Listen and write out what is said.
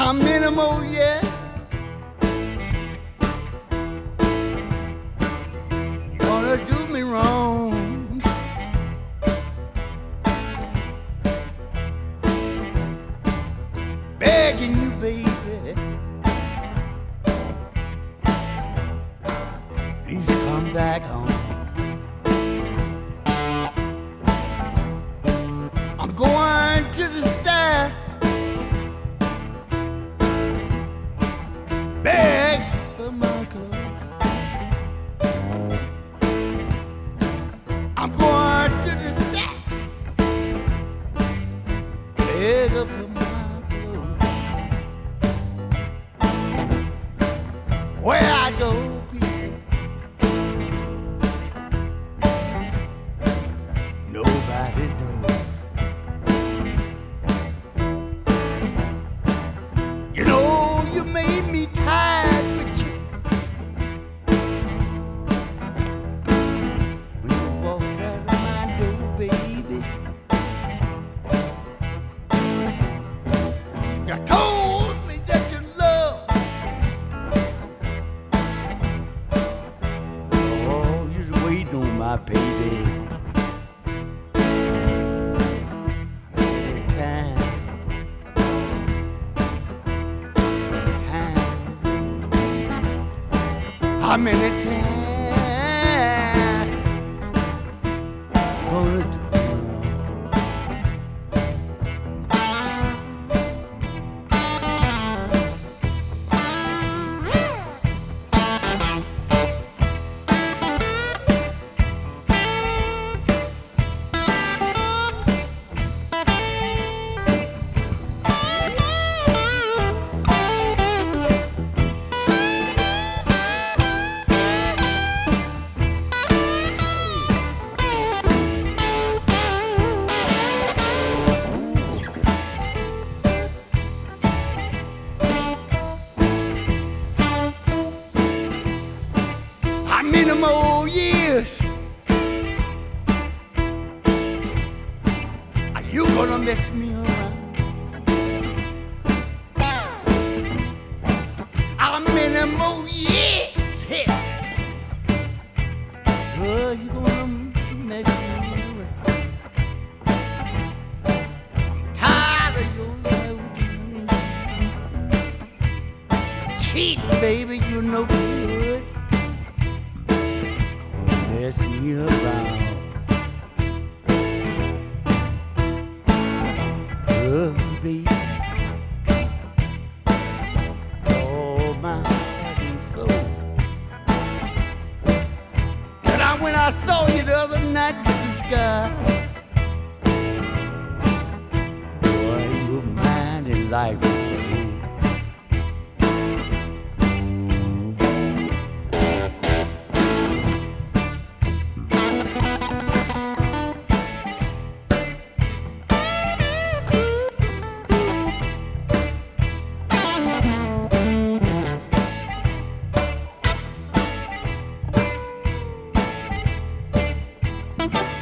many more years. Gonna do me wrong. Begging you, baby, please come back home. I'm going to the staff, beg for my clothes. I'm going to the staff, beg for my clothes. Where I go, people, nobody knows. You know, you made me tired with you when you walked out of my door, baby. You told me that you loved. Oh, you're just waiting on my baby. Every time. How many times gonna do how many more years are you gonna mess me around? How many more years here are you gonna mess me around? I'm tired of your love cheating, baby, you're no good. Mess me around. Oh, baby. Oh, my heart and soul. But when I saw you the other night with the sky, boy, your mind and life was so. Bye.